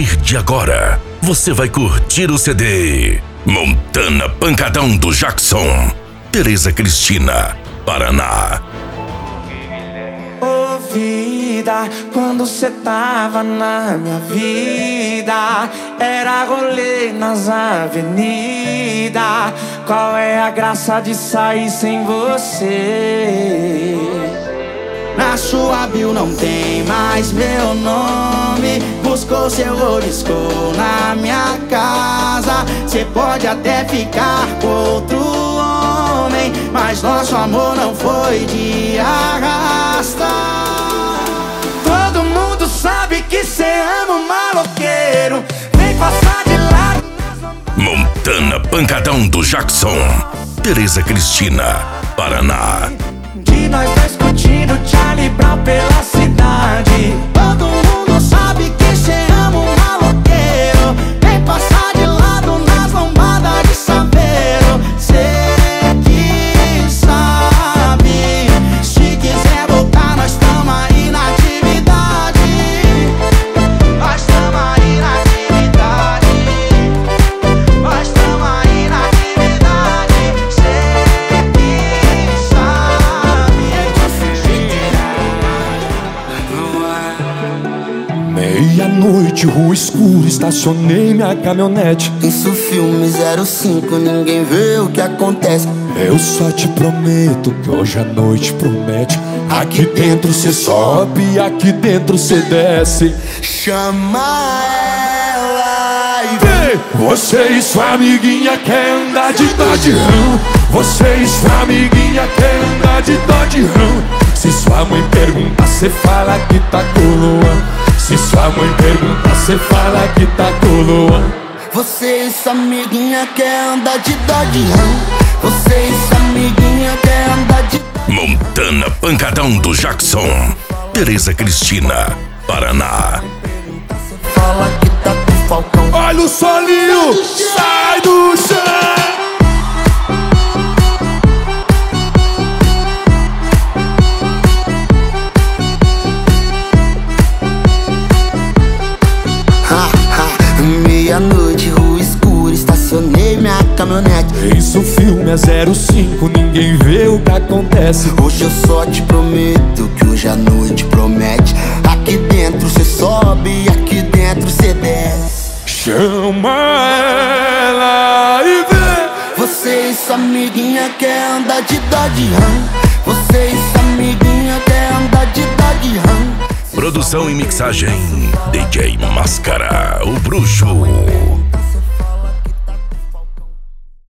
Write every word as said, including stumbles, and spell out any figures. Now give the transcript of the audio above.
partir de agora, você vai curtir o C D Montana Pancadão do Jackson, Tereza Cristina, Paraná. Ô vida, quando cê tava na minha vida, era rolê nas avenidas. Qual é a graça de sair sem você? Na sua bio não tem mais meu nome. Buscou seu oliscou na minha casa. Cê pode até ficar com outro homem, mas nosso amor não foi de arrasta. Todo mundo sabe que cê ama um maloqueiro. Vem passar de lado. Montana Pancadão do Jackson, Tereza Cristina, Paraná. De nós dois curtindo Charlie Brown pela cidade. Todo mundo sabe que cê ama um maloqueiro. Vem passar de lado nas lombadas de saveiro. Cê que sabe, se quiser voltar nós tamo aí na atividade. Nós tamo aí na atividade. Nós tamo aí na atividade. Cê que sabe. Meia-noite, rua escura, estacionei minha caminhonete. Isso filme zero cinco, ninguém vê o que acontece. Eu só te prometo que hoje a noite promete. Aqui dentro cê sobe, aqui dentro cê desce. Chama ela e vem. Ei, você e sua amiguinha quer andar de Dodge Ram. Você e sua amiguinha quer andar de Dodge Ram. Se sua mãe pergunta, cê fala que tá com o Luan. Se sua mãe pergunta, cê fala que tá com o Luan. Você e sua amiguinha quer andar de Dodge Ram. Você e sua amiguinha quer andar de Montana Pancadão do Jackson, Tereza Cristina, Paraná. fala que tá com o Falcão. Olha o solinho, sai do chão. Meia-noite, rua escura, estacionei minha caminhonete. Isso filme é zero cinco, ninguém vê o que acontece. Hoje eu só te prometo que hoje a noite promete. Aqui dentro cê sobe, aqui dentro cê desce. Chama ela e vem. Você e sua amiguinha quer andar de Dodge Ram. Você e sua amiguinha quer andar de Dodge Ram. Produção e mixagem, D J Máscara, o bruxo.